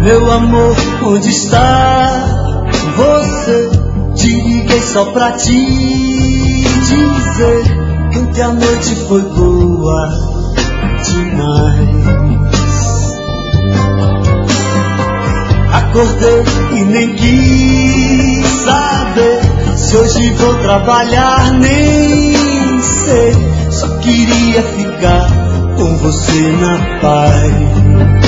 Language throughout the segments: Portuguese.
Meu amor, onde está você? Te liguei só pra te dizer que ontem a noite foi boa demais. Acordei e nem quis saber se hoje vou trabalhar, nem sei. Só queria ficar com você na paz.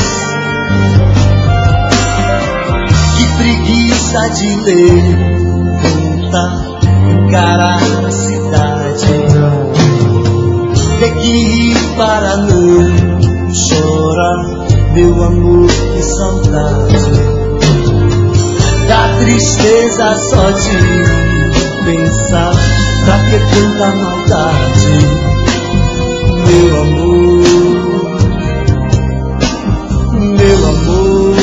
Que preguiça de levantar, encarar a cidade, ter que rir para não chorar. Meu amor, que saudade. Dá tristeza só de pensar, pra que tanta maldade? Meu amor, meu amor.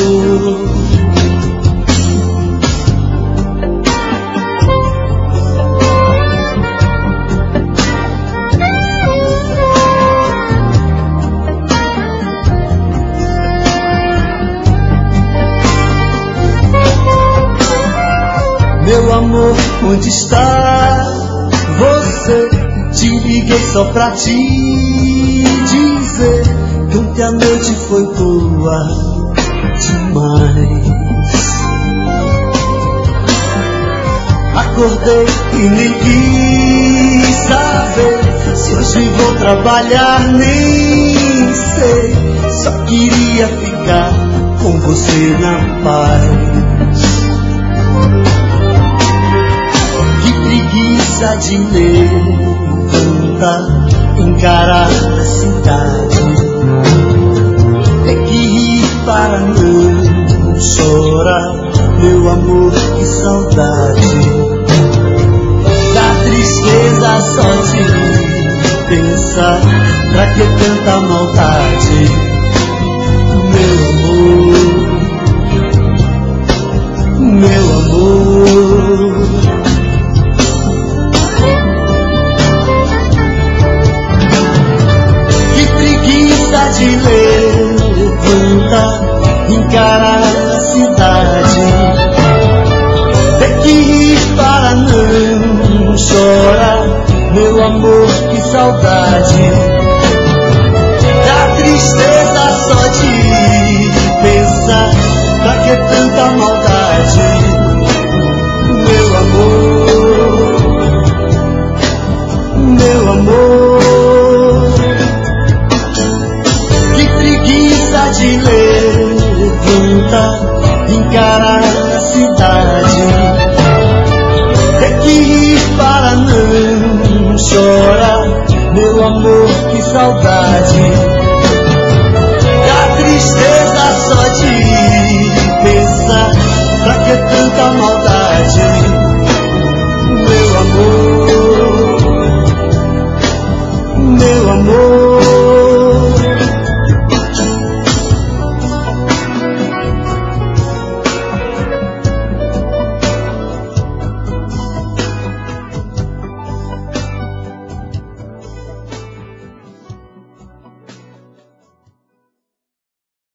Meu amor, onde está você? Te liguei só pra te dizer que ontem a noite foi boa demais. Acordei e nem quis saber se hoje vou trabalhar, nem sei. Só queria ficar com você na paz. Preguiça de levantar, encarar a cidade, ter que rir para não chorar. Meu amor, que saudade. Dá tristeza só de pensar, pra que tanta maldade? Meu amor, meu amor. De levantar, encarar a cidade, ter que rir para não chorar. Meu amor, que saudade. Dá tristeza só de pensar, pra que tanta maldade? Meu amor, meu amor. De levantar, encarar a cidade, ter que rir para não chorar. Meu amor, que saudade.